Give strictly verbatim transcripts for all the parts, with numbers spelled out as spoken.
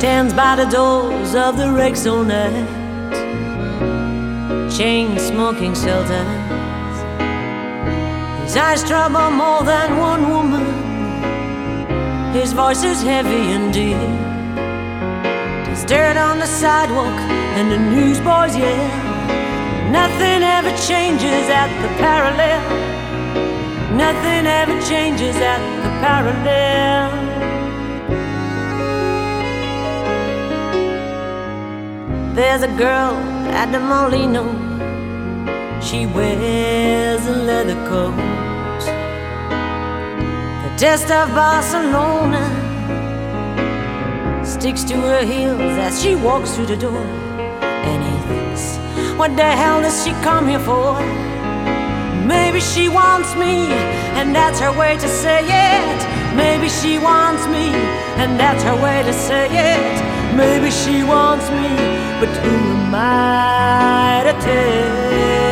stands by the doors of the wrecks all night, chain-smoking shelters. His eyes trouble more than one woman. His voice is heavy and deep. There's dirt on the sidewalk and the newsboys yell. Nothing ever changes at the parallel. Nothing ever changes at the parallel. There's a girl at the Molino. She wears a leather coat, the dust of Barcelona sticks to her heels as she walks through the door. And he thinks, what the hell does she come here for? Maybe she wants me, and that's her way to say it. Maybe she wants me, and that's her way to say it. Maybe she wants me, but who am I to tell?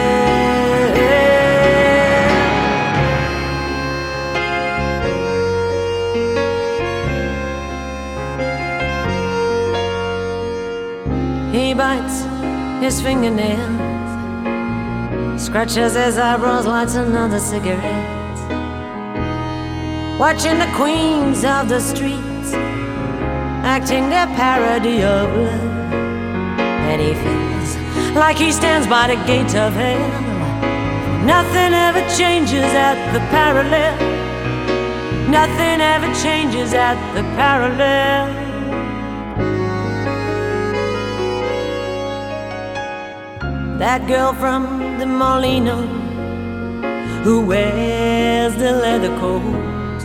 He bites his fingernails, scratches his eyebrows, lights another cigarette, watching the queens of the streets acting their parody of love. And he feels like he stands by the gates of hell. Nothing ever changes at the parallel. Nothing ever changes at the parallel. That girl from the Molino who wears the leather coat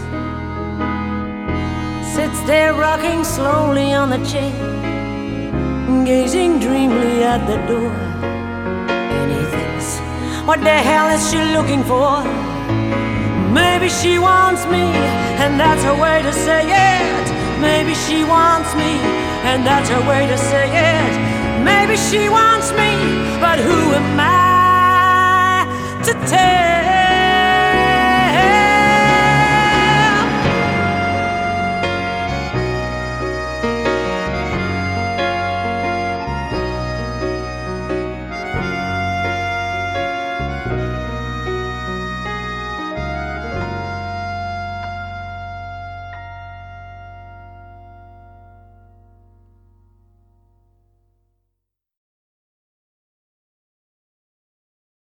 sits there rocking slowly on the chair, gazing dreamily at the door. And he thinks, what the hell is she looking for? Maybe she wants me, and that's her way to say it. Maybe she wants me, and that's her way to say it. Maybe she wants me, but who am I to tell?